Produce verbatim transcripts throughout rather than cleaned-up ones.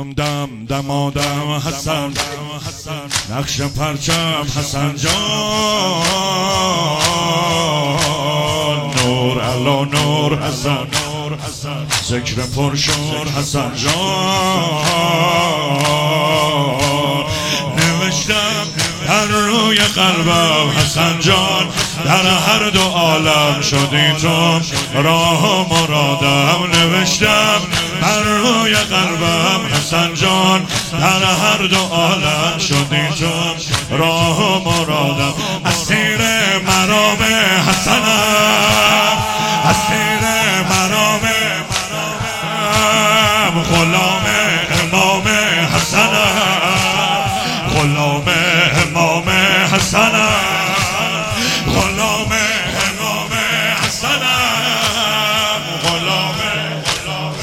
دم دم دمادم حسن نقش پرچم حسن جان نور علا نور حسن ذکر پرشور حسن جان نوشتم هر روی قلبم حسن جان در هر دو عالم شدی تو راه و مرادم نوشتم هر روی قلبم حسن جان در هر دو عالم شدی تو راه و مرادم اسیر مرام حسنم اسیر مرام غلام امام حسنم غلام امام حسنم غلام امام حسنم غلام غلام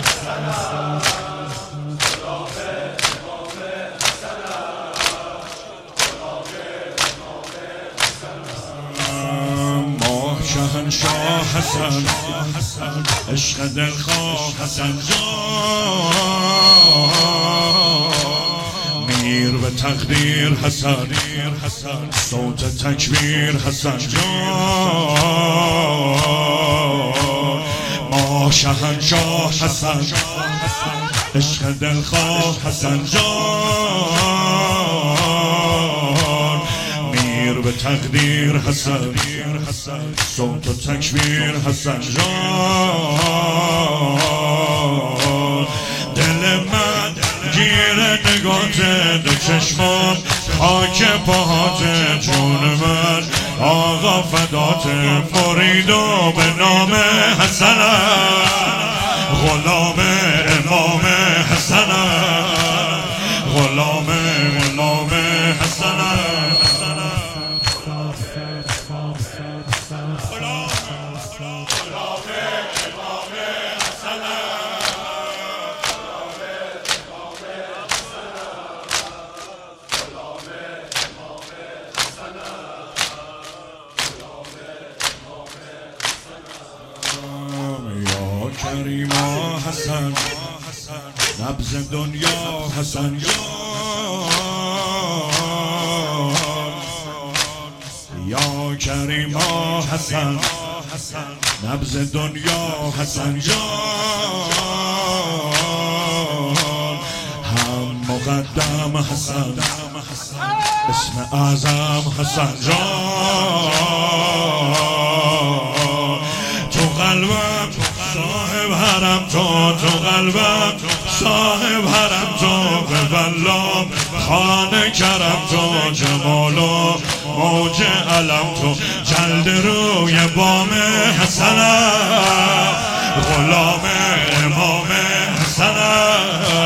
ماه شهنشاه حسن عشق دلخواه حسن جان میر به تقدیر حسن صوت تکبیر حسن جان ما شهنشاه حسن عشق دلخواه حسن جان میر به تقدیر حسن صوت و تکبیر حسن جان دل من گیر نگات دو چشمان خاک پاهات جون من آقا فدات مرید و به نام حسنم غلام امام حسنم غلام غلام حسنم کریما حسن نبض دنیا حسن یا کریما حسن نبض دنیا حسن جان هم مقدم حسن اسم اعظم حسن جان تو قلبم صاحب حرم تو تو قلبم صاحب حرم تو به بلام خانه کرم تو جمال و موج علم تو جلد روی بام حسنم غلام امام حسنم